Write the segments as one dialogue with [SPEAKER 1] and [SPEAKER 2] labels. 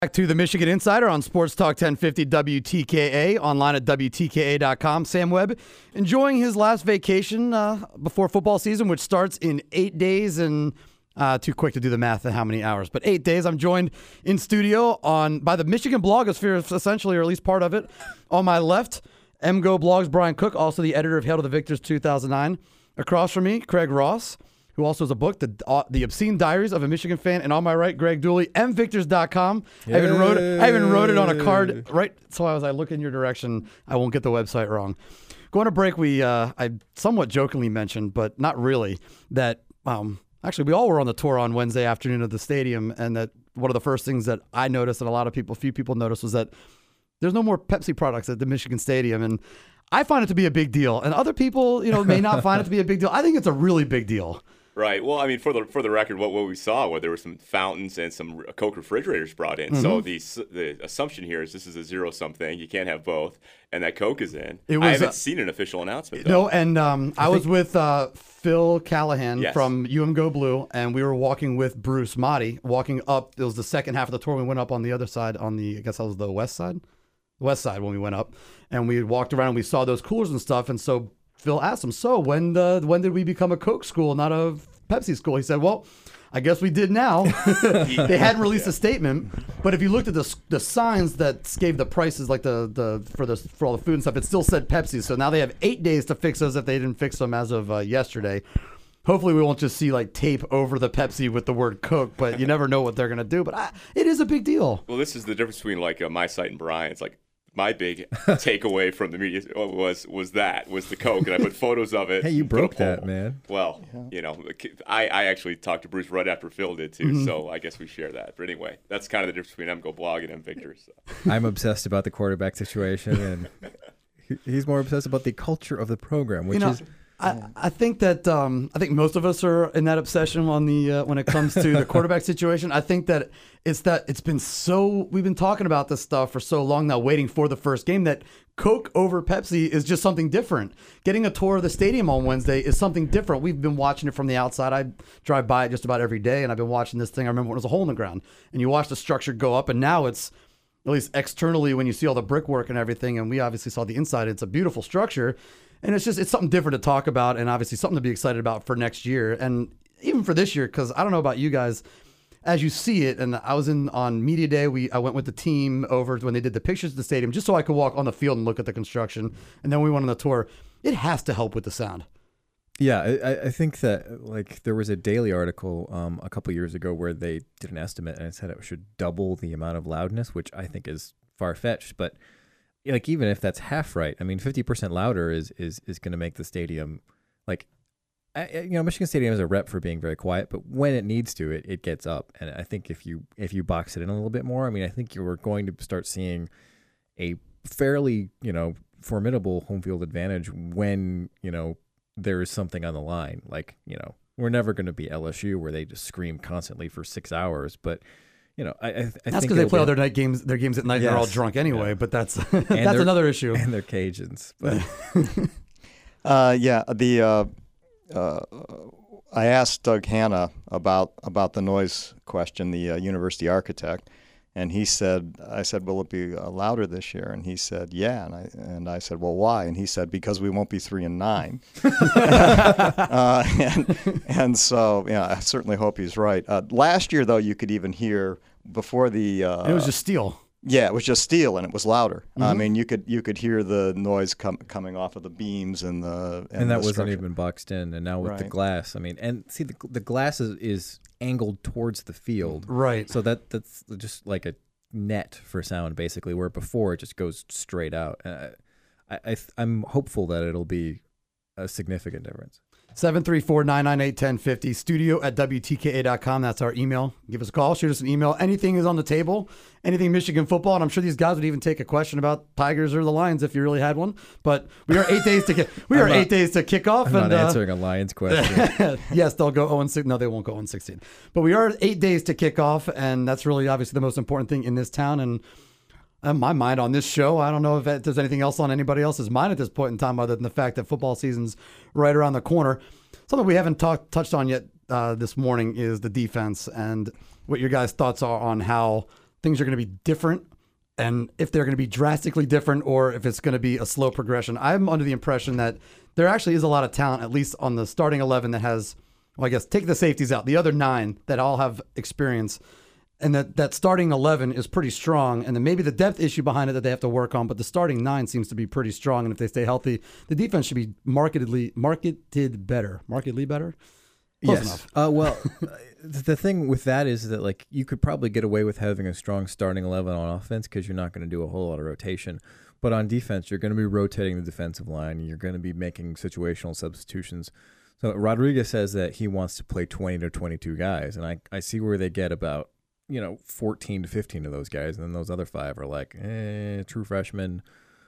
[SPEAKER 1] Back to the Michigan Insider on Sports Talk 1050 WTKA, online at WTKA.com. Sam Webb enjoying his last vacation before football season, which starts in 8 days and too quick to do the math of how many hours. But 8 days, I'm joined in studio by the Michigan blogosphere, essentially, or at least part of it. On my left, MGO Blogs, Brian Cook, also the editor of Hail to the Victors 2009. Across from me, Craig Ross, who also has a book, The Obscene Diaries of a Michigan Fan. And on my right, Greg Dooley, mvictors.com. I even wrote it on a card, right? So as I look in your direction, I won't get the website wrong. Going to break, I somewhat jokingly mentioned, but not really, that actually we all were on the tour on Wednesday afternoon of the stadium, and that one of the first things that I noticed and a few people noticed was that there's no more Pepsi products at the Michigan Stadium. And I find it to be a big deal. And other people, may not find it to be a big deal. I think it's a really big deal.
[SPEAKER 2] Right. Well, I mean, for the record, what we saw, there were some fountains and some Coke refrigerators brought in. Mm-hmm. So the assumption here is this is a zero-sum thing. You can't have both, and that Coke is in. I haven't seen an official announcement, though.
[SPEAKER 1] No, and I was with Phil Callahan from Go Blue, and we were walking with Bruce Motti, walking up. It was the second half of the tour. We went up on the other side, I guess that was the west side when we went up, and we walked around and we saw those coolers and stuff, and so Phil asked him, so when did we become a Coke school, not a Pepsi school? He said, well, I guess we did now. They hadn't released a statement, but if you looked at the signs that gave the prices, like for all the food and stuff, it still said Pepsi. So now they have 8 days to fix those if they didn't fix them as of yesterday. Hopefully we won't just see like tape over the Pepsi with the word Coke, but you never know what they're going to do. But it is a big deal.
[SPEAKER 2] Well, this is the difference between like my site and Brian's. Like, my big takeaway from the media was the Coke, and I put photos of it.
[SPEAKER 3] Hey, you broke that, man.
[SPEAKER 2] Well, I actually talked to Bruce right after Phil did too, mm-hmm. So I guess we share that. But anyway, that's kind of the difference between MGO Blog and mVictors. So.
[SPEAKER 3] I'm obsessed about the quarterback situation, and he's more obsessed about the culture of the program, which is.
[SPEAKER 1] I think that I think most of us are in that obsession on the when it comes to the quarterback situation. I think that we've been talking about this stuff for so long now, waiting for the first game, that Coke over Pepsi is just something different. Getting a tour of the stadium on Wednesday is something different. We've been watching it from the outside. I drive by it just about every day, and I've been watching this thing. I remember when it was a hole in the ground, and you watch the structure go up, and now it's, at least externally, when you see all the brickwork and everything, and we obviously saw the inside, it's a beautiful structure. And it's something different to talk about, and obviously something to be excited about for next year. And even for this year, because I don't know about you guys, as you see it, and I was on Media Day, I went with the team over when they did the pictures of the stadium, just so I could walk on the field and look at the construction. And then we went on the tour. It has to help with the sound.
[SPEAKER 3] Yeah, I think that, like, there was a Daily article a couple years ago where they did an estimate, and it said it should double the amount of loudness, which I think is far-fetched, but like, even if that's half right, I mean, 50% louder is going to make the stadium, like, Michigan Stadium has a rep for being very quiet, but when it needs to, it gets up. And I think if you box it in a little bit more, I mean, I think you're going to start seeing a fairly, formidable home field advantage when, there is something on the line. Like, we're never going to be LSU where they just scream constantly for 6 hours, but I
[SPEAKER 1] that's because they play all their games at night. Yes. And they're all drunk anyway. Yeah. But that's another issue.
[SPEAKER 3] And they're Cajuns. But
[SPEAKER 4] I asked Doug Hanna about the noise question, the university architect, and he said, I said, will it be louder this year? And he said, yeah. And I said, well, why? And he said, because we won't be 3-9. And so, I certainly hope he's right. Last year, though, you could even hear before the.
[SPEAKER 1] It was just steel.
[SPEAKER 4] Yeah, it was just steel, and it was louder. Mm-hmm. I mean, you could hear the noise coming off of the beams and the
[SPEAKER 3] and that wasn't
[SPEAKER 4] structure.
[SPEAKER 3] Even boxed in. And now with the glass, I mean, and see the glass is angled towards the field,
[SPEAKER 1] right?
[SPEAKER 3] So that's just like a net for sound, basically. Where before it just goes straight out. I'm hopeful that it'll be a significant difference.
[SPEAKER 1] 734-998-1050, studio@WTKA.com. That's our email. Give us a call, shoot us an email. Anything is on the table, anything Michigan football, and I'm sure these guys would even take a question about Tigers or the Lions if you really had one. But we are 8 days to 8 days to kick off.
[SPEAKER 3] I'm not answering a Lions question.
[SPEAKER 1] Yes, they'll go 0-6. No, they won't go 0-16. But we are 8 days to kick off, and that's really obviously the most important thing in this town. And my mind on this show, I don't know if there's anything else on anybody else's mind at this point in time other than the fact that football season's right around the corner. Something we haven't touched on yet this morning is the defense and what your guys' thoughts are on how things are going to be different, and if they're going to be drastically different or if it's going to be a slow progression. I'm under the impression that there actually is a lot of talent, at least on the starting 11 that has, well, I guess take the safeties out, the other 9 that all have experience, and that starting 11 is pretty strong. And then maybe the depth issue behind it that they have to work on, but the starting 9 seems to be pretty strong. And if they stay healthy, the defense should be markedly better. Close
[SPEAKER 3] yes.
[SPEAKER 1] enough.
[SPEAKER 3] Well, the thing with that is that like you could probably get away with having a strong starting 11 on offense because you're not going to do a whole lot of rotation. But on defense, you're going to be rotating the defensive line. And you're going to be making situational substitutions. So Rodriguez says that he wants to play 20 to 22 guys, and I see where they get about 14 to 15 of those guys, and then those other 5 are like true freshmen.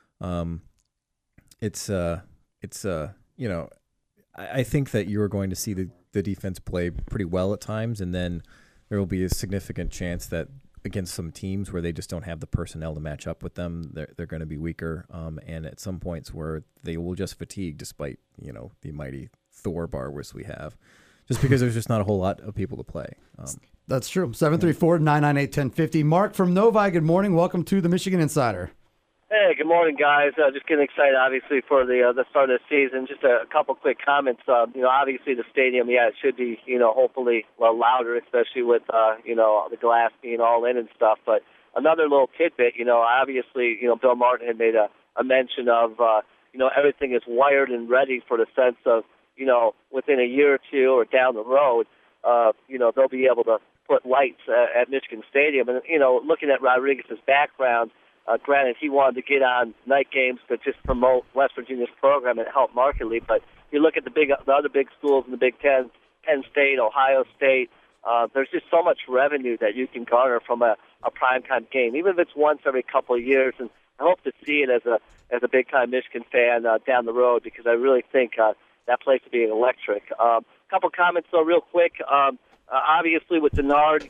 [SPEAKER 3] I think that you're going to see the defense play pretty well at times, and then there will be a significant chance that against some teams where they just don't have the personnel to match up with them, they're going to be weaker, and at some points where they will just fatigue despite the mighty Thor barbers we have, just because there's just not a whole lot of people to play.
[SPEAKER 1] That's true. 734-998-1050. Mark from Novi, good morning. Welcome to the Michigan Insider.
[SPEAKER 5] Hey, good morning, guys. Just getting excited, obviously, for the start of the season. Just a couple quick comments. Obviously the stadium, it should be, hopefully louder, especially with, the glass being all in and stuff. But another little tidbit, obviously, Bill Martin had made a mention of, everything is wired and ready for the sense of, within a year or two or down the road, they'll be able to put lights at Michigan Stadium. And, looking at Rodriguez's background, granted, he wanted to get on night games to just promote West Virginia's program and help markedly. But you look at the other big schools in the Big Ten, Penn State, Ohio State, there's just so much revenue that you can garner from a primetime game, even if it's once every couple of years. And I hope to see it as a big-time Michigan fan down the road, because I really think that place will be electric. Couple comments, though, real quick. Obviously, with Denard,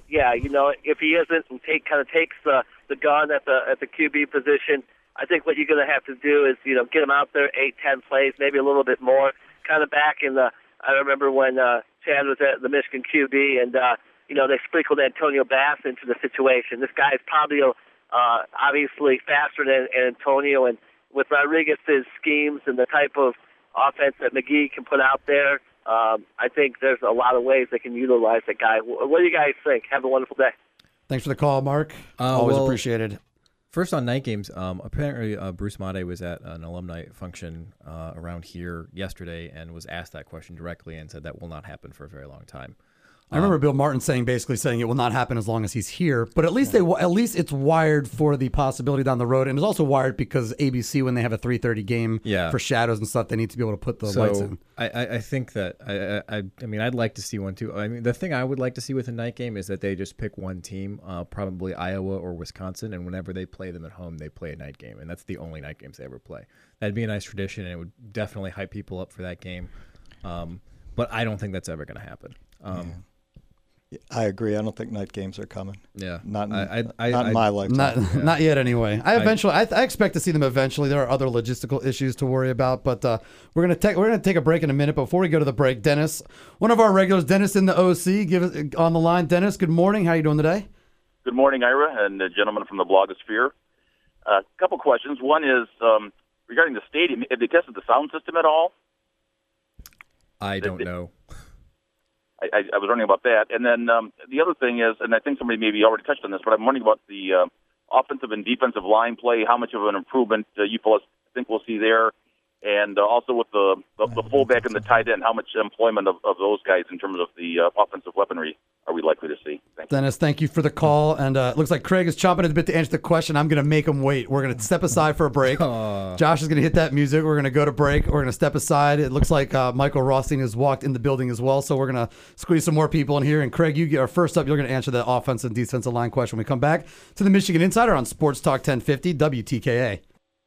[SPEAKER 5] if he isn't and takes the gun at the QB position, I think what you're going to have to do is, get him out there 8-10 plays, maybe a little bit more. Kind of back in I remember when Chad was at the Michigan QB, and they sprinkled Antonio Bass into the situation. This guy is probably obviously faster than Antonio, and with Rodriguez's schemes and the type of offense that McGee can put out there, I think there's a lot of ways they can utilize that guy. What do you guys think? Have a wonderful day.
[SPEAKER 1] Thanks for the call, Mark. Always appreciated.
[SPEAKER 3] First on night games, apparently Bruce Made was at an alumni function around here yesterday and was asked that question directly and said that will not happen for a very long time.
[SPEAKER 1] I remember Bill Martin saying it will not happen as long as he's here, but at least it's wired for the possibility down the road, and it's also wired because ABC, when they have a 3:30 game for shadows and stuff, they need to be able to put the lights in.
[SPEAKER 3] I think that I'd like to see one too. I mean, the thing I would like to see with a night game is that they just pick one team, probably Iowa or Wisconsin, and whenever they play them at home, they play a night game, and that's the only night games they ever play. That'd be a nice tradition, and it would definitely hype people up for that game. But I don't think that's ever going to happen.
[SPEAKER 4] I agree. I don't think night games are coming.
[SPEAKER 3] Yeah,
[SPEAKER 4] not in my lifetime.
[SPEAKER 1] Not yet, anyway. I expect to see them eventually. There are other logistical issues to worry about, but we're gonna take a break in a minute. Before we go to the break, Dennis, one of our regulars, Dennis in the OC, give us on the line. Dennis, good morning. How are you doing today?
[SPEAKER 6] Good morning, Ira, and the gentleman from the blogosphere. A couple questions. One is regarding the stadium. Have they tested the sound system at all?
[SPEAKER 3] I don't know.
[SPEAKER 6] I was wondering about that. And then the other thing is, and I think somebody maybe already touched on this, but I'm wondering about the offensive and defensive line play, how much of an improvement you fellas think we'll see there, and also with the fullback and the tight end, how much employment of those guys in terms of the offensive weaponry are we likely to see? Thank you.
[SPEAKER 1] Dennis, thank you for the call. And it looks like Craig is chomping at the bit to answer the question. I'm going to make him wait. We're going to step aside for a break. Josh is going to hit that music. We're going to go to break. We're going to step aside. It looks like Michael Rothstein has walked in the building as well. So we're going to squeeze some more people in here. And Craig, you are first up. You're going to answer the offensive and defensive line question when we come back to the Michigan Insider on Sports Talk 1050 WTKA.